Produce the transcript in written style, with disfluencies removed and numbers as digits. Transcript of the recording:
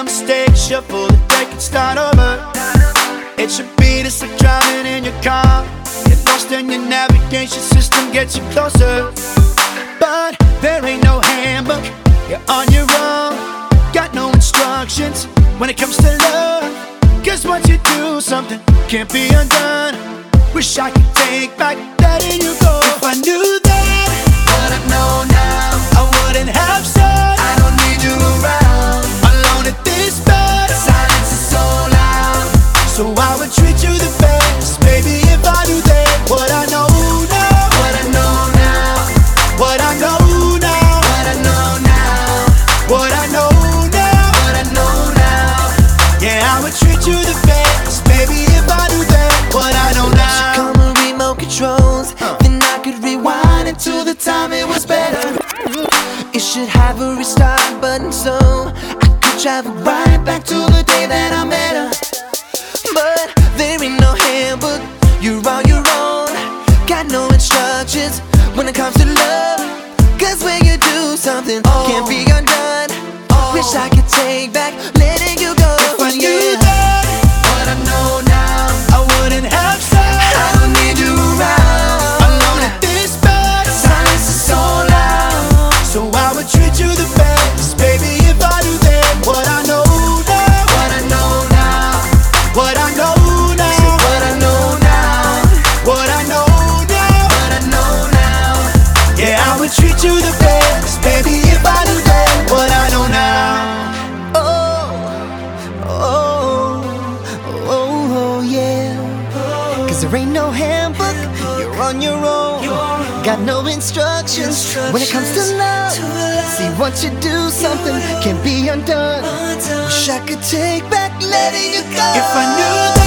a mistake, shuffle the deck and start over. It should be just like driving in your car. Get lost in your navigation system, gets you closer. But there ain't no handbook, you're on your own. Got no instructions when it comes to love. Cause once you do something, can't be undone. Wish I could take back letting you go. If I knew that, what I know now, I wouldn't have said I don't need you around. Alone at this bed, the silence is so loud. So I would treat you the best, baby, if I knew that. What I know now, what I know now, what I know now, what I know now, what I know now, what I know now. Yeah, I would treat you the best, baby, if I knew that. What I know now. Should come with remote controls, then I could rewind until the time it was better. It should have a restart button so I could travel right back to the day that I met her. But there ain't no handbook, you're on your own. Got no instructions when it comes to love. Cause when you do something, can't be undone. Wish I could take back letting you go. If I knew that, what I know now, I wouldn't have said I don't need you around. Alone at this bed, silence is so loud. So I would treat you the best, baby, if I knew that. What I know now, what I know now, what I know now, what I know now, what I know now, what I know now. Yeah, I would treat you the best, baby, if I knew that. What I know now. There ain't no handbook, you're on your own. Got no instructions when it comes to love. See, once you do something, can't be undone. Wish I could take back letting you go. If I knew that.